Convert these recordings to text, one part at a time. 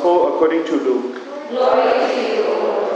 Gospel according to Luke. Glory to you, O Lord.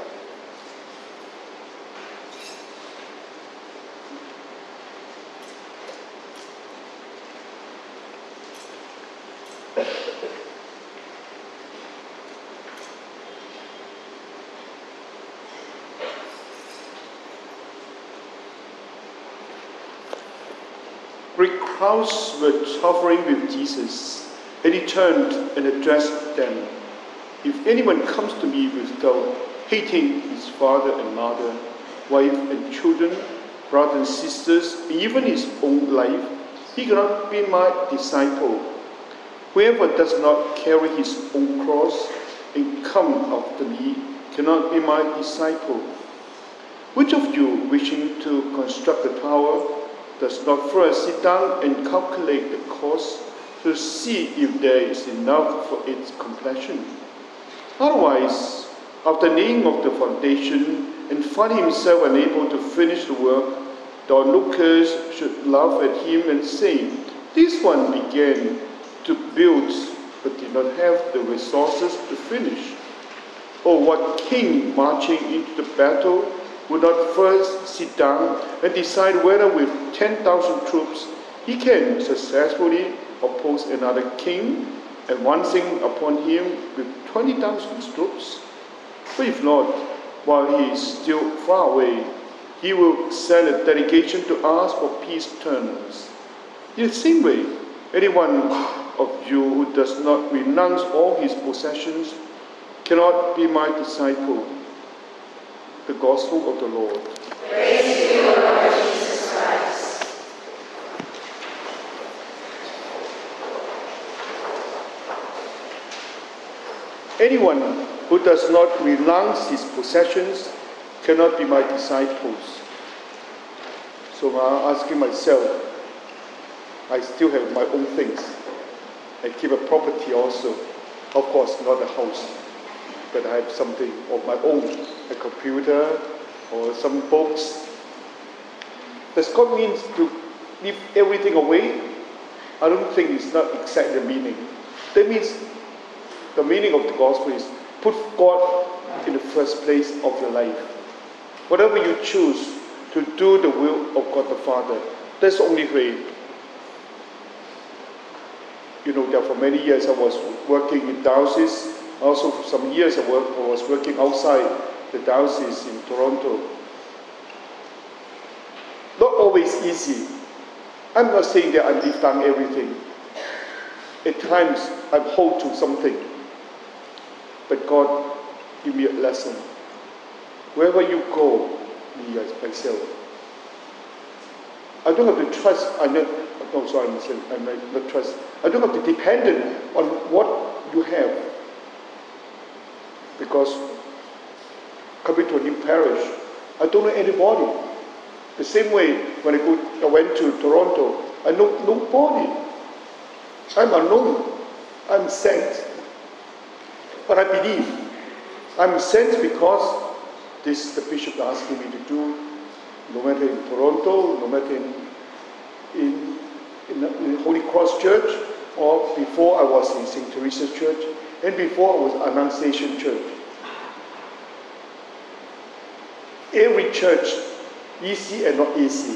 Great crowds were hovering with Jesus, and he turned and addressed them. If anyone comes to me without hating his father and mother, wife and children, brothers and sisters, even his own life, he cannot be my disciple. Whoever does not carry his own cross and come after me cannot be my disciple. Which of you, wishing to construct a tower, does not first sit down and calculate the cost to see if there is enough for its completion? Otherwise, after laying of the foundation and find himself unable to finish the work, the onlookers should laugh at him and say, "This one began to build but did not have the resources to finish." Or what king marching into the battle would not first sit down and decide whether with 10,000 troops he can successfully oppose another king advancing upon him with 20,000 troops? But if not, while he is still far away, he will send a delegation to ask for peace terms. In the same way, anyone of you who does not renounce all his possessions cannot be my disciple. The Gospel of the Lord. Praise to you, Lord Jesus Christ. Anyone who does not renounce his possessions cannot be my disciples. So I'm asking myself, I still have my own things. I keep a property also. Of course, not a house, but I have something of my own, a computer or some books. Does God mean to leave everything away? I don't think it's not exactly the meaning. That means the meaning of the gospel is put God in the first place of your life. Whatever you choose to do the will of God the Father, that's the only way. You know that for many years I was working in diocese. Also for some years I was working outside the diocese in Toronto. Not always easy. I'm not saying that I leave down everything. At times I hold to something. But God give me a lesson. Wherever you go, me as myself. I don't have to trust. I not trust. I don't have to depend on what you have. Because coming to a new parish, I don't know anybody. The same way when I went to Toronto, I know nobody. I'm unknown. I'm sent. But I believe I'm sent because this is the bishop asking me to do, no matter in Toronto, no matter in Holy Cross Church, or before I was in St. Teresa's Church, and before I was Annunciation Church. Every church, easy and not easy.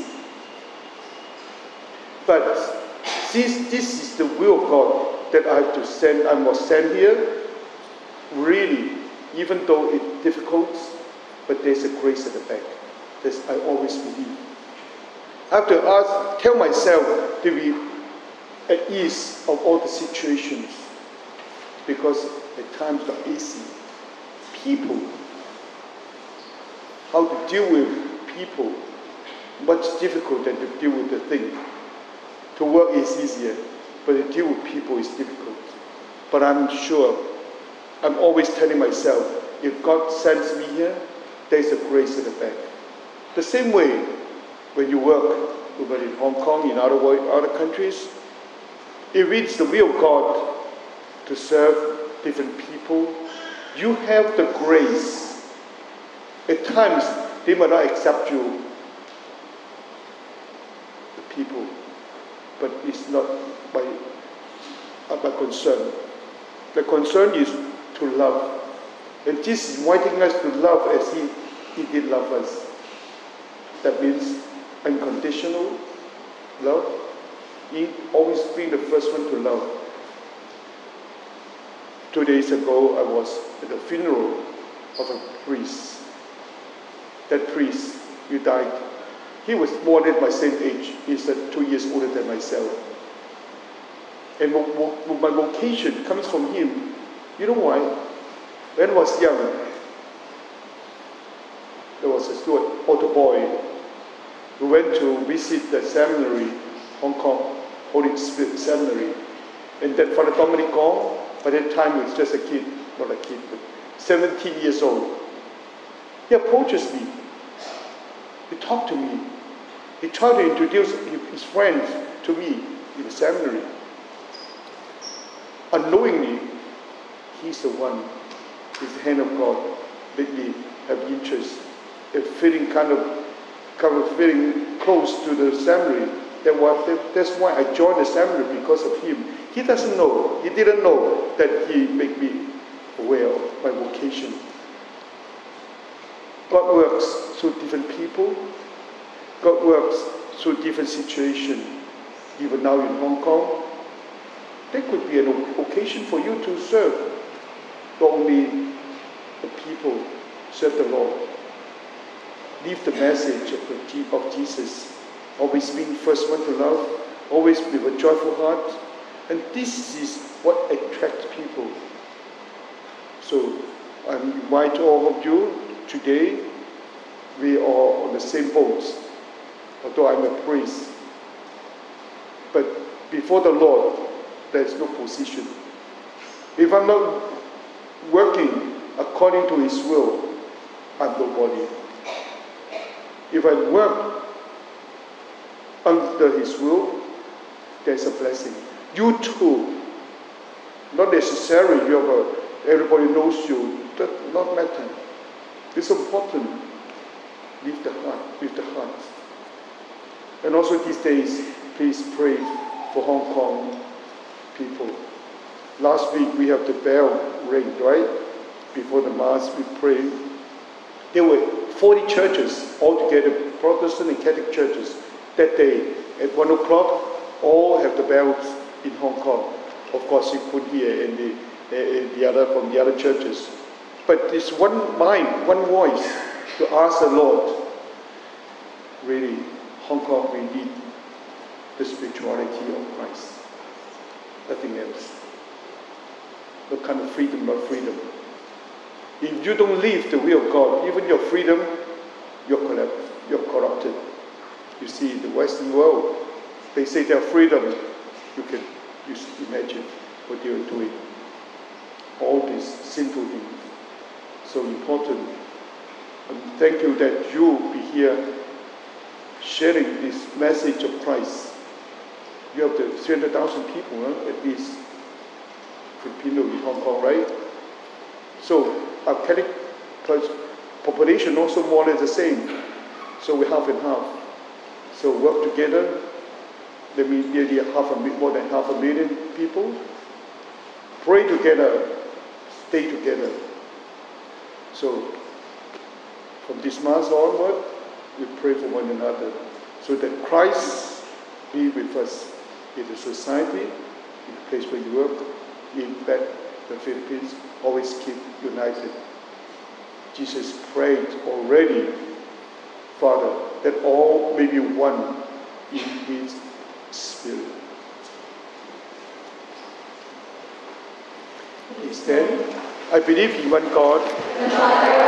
But since this is the will of God that I must send here, really, even though it's difficult, but there's a grace at the back. This I always believe. I have to tell myself to be at ease of all the situations, because at times not easy. People, how to deal with people, much difficult than to deal with the thing. To work is easier, but to deal with people is difficult. But I'm sure, I'm always telling myself, if God sends me here, there's a grace at the back. The same way, when you work, whether in Hong Kong, in other countries, if it's the will of God to serve different people, you have the grace. At times, they might not accept you, the people, but it's not my concern. The concern is to love. And Jesus is inviting us to love as He did love us. That means unconditional love. He always being the first one to love. 2 days ago, I was at the funeral of a priest. That priest, he died. He was more than my same age. He's 2 years older than myself. And my vocation comes from him. You know why? When I was young, there was a Stuart Otto boy who went to visit the seminary, Hong Kong, Holy Spirit Seminary. And that Father Dominic Gong, by that time he was just a kid, not a kid, but 17 years old. He approaches me. He talked to me. He tried to introduce his friends to me in the seminary. Unknowingly, he's the one, with the hand of God, made me have interest in feeling kind of feeling close to the seminary. That's why I joined the seminary, because of him. He didn't know that he made me aware of my vocation. God works through different people. God works through different situations. Even now in Hong Kong, there could be an occasion for you to serve. Not only the people, serve the Lord. Live the message of Jesus. Always being first one to love. Always with a joyful heart. And this is what attracts people. So I invite all of you today. We are on the same boat. Although I'm a priest. But before the Lord, there is no position. If I'm not working according to His will, I'm nobody. If I work under His will, there's a blessing. You too, not necessarily everybody knows you. That does not matter. It's important with the heart. And also these days, please pray for Hong Kong people. Last week we have the bell ring, right? Before the Mass we prayed. There were 40 churches altogether, Protestant and Catholic churches. That day at 1 o'clock, all have the bells in Hong Kong. Of course you couldn't hear in from the other churches. But it's one mind, one voice to ask the Lord, really, Hong Kong, we need the spirituality of Christ. Nothing else. No kind of freedom, not freedom. If you don't live the will of God, even your freedom, you're corrupted. You see, in the Western world, they say their freedom, you can just imagine what they are doing. All these sinful things. So important. And thank you that you be here sharing this message of Christ. You have the 300,000 people, at least, Filipino in Hong Kong, right? So our Catholic population also more or less the same. So we're half and half. So work together. There may be nearly more than 500,000 people. Pray together. Stay together. So from this Mass onward, we pray for one another so that Christ be with us in the society, in the place where you work, in that the Philippines, always keep united. Jesus prayed already, Father, that all may be one in His Spirit. He said, I believe in one God,